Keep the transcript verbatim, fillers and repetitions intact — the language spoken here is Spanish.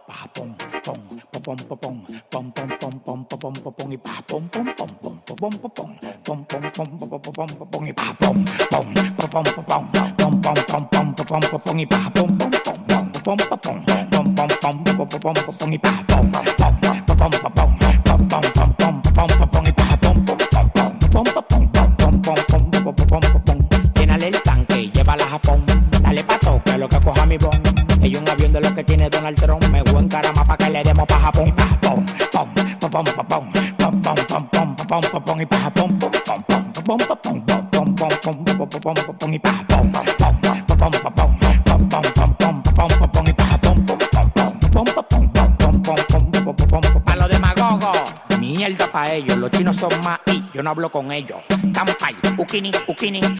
pa pom pom pom pom pom pom pom pom pom pom pom pom y pa pom pom pom pom pom pom pom pom pom pom pom pom pom y pa pom pom pom pom pom pom pom pom pom pom pom y pa pom pom pom pom pom pom pom pom pom pom pom y pa pom pom pom pom pom pom pom pom pom y pa pom pom pom pom pom pom pom pom pom. Llénale el tanque, llévala a Japón. Dale pa' toque lo que coja mi bon. Hay un avión de lo que tiene Donald Trump. Me voy en carama pa' que le demos pa' Japón. Pa' pom, pom, pom, pom, pom, pom, pom, pom, pom, pom, pom, pom, pom, y pa' Japón. Pom, pom, pom, pom, pom, pom, pom, pom, pom, pom, pom, pom, pom, y pa' Japón. Pom, pom, pom, pom, pom, pom, pom, pom, pom, pom, pom, pom, y pa' Japón. Pom, pom, pom, pom, pom, pom, pom, pom, pom, pom, pom, pom. Pa' los demagogos, mierda pa' ellos. Los chinos son más y yo no hablo con ellos. Kampai, ukini, ukini.